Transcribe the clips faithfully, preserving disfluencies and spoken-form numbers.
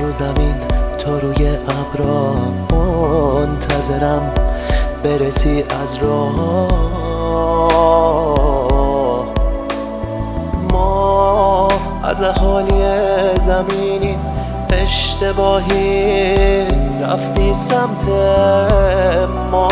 رو زمین تو روی ابرا منتظرم برسی از راه. ما از اهالی زمینی اشتباهی رفتی سمت ما.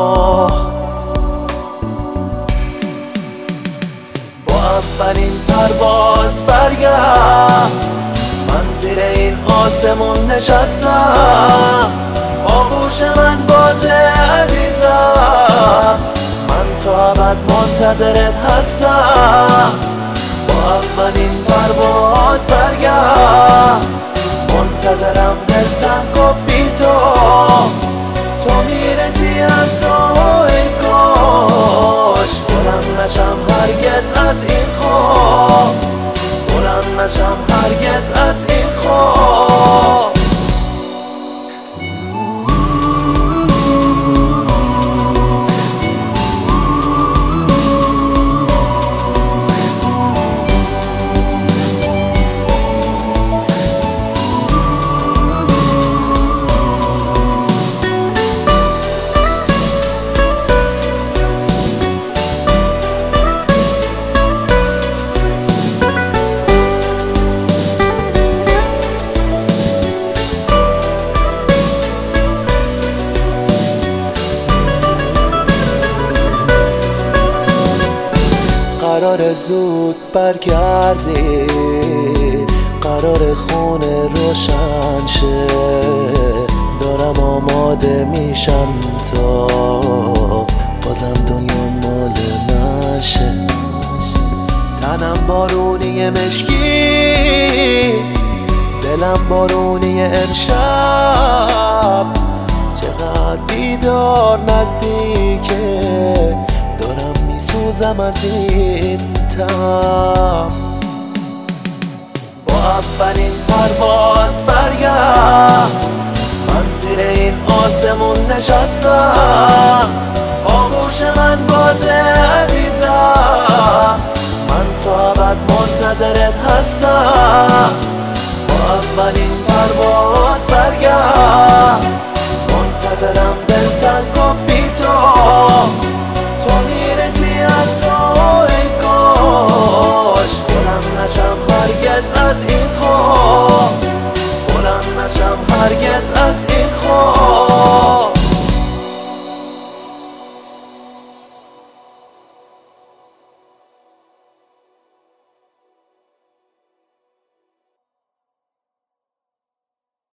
با اولین پرواز برگرد، من زیر این آسمون نشستم، آغوش من بازه عزیزم، من تا ابد منتظرت هستم. با اولین پرواز برگرد، منتظرم دلتنگ و بی تو، تو میرسی از راه کاش بلند نشم هرگز از این خواب، بلند نشم هرگز از این خواب. قرار زود برگردی، قرار خونه روشن شه، دارم آماده میشم تا بازم دنیا مال من شه. تنم بارونی مشکی، دلم بارونی امشب، چقدر دیدار نزدیکه، میسوزم از این تب. با اولین پرواز برگرد، من زیر این آسمون نشستم، آغوش من بازه عزیزم، من تا ابد منتظرت هستم. با اولین پرواز برگرد، منتظرم دلتنگ و بی تو، تو میرسی از راه کاش بلند نشم هرگز از این خواب، بلند نشم هرگز از این خواب.